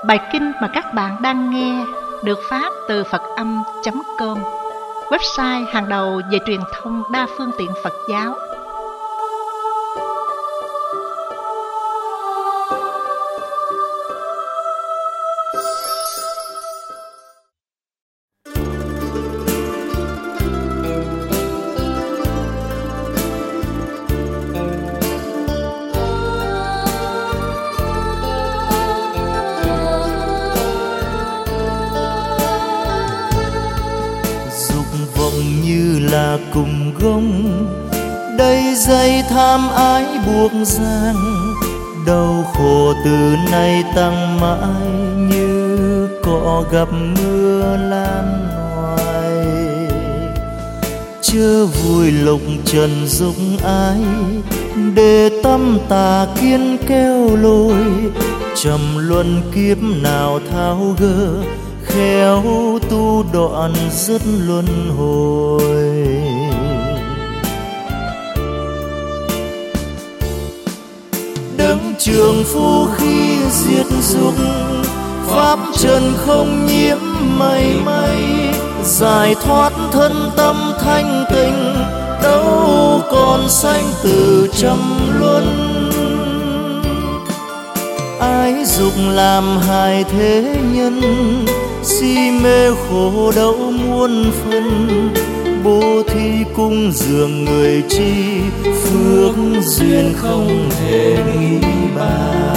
Bài kinh mà các bạn đang nghe được phát từ Phật-âm.com, website hàng đầu về truyền thông đa phương tiện Phật giáo. Là cùng gông đầy dây tham ái buộc ràng, đau khổ từ nay tăng mãi như cỏ gặp mưa lan hoài. Chớ vui lục trần dục ái, để tâm tà kiên keo lôi, trầm luân kiếp nào tháo gỡ, khéo tu đoạn dứt luân hồi. Đấng trường phu khi diệt dục, pháp trần không nhiễm mảy may, giải thoát thân tâm thanh tịnh, đâu còn sanh tử trăm luân. Ái dục làm hại thế nhân, si mê khổ đau muôn phần, bố thí cung dường người chi, phước duyên không thể nghĩ bàn.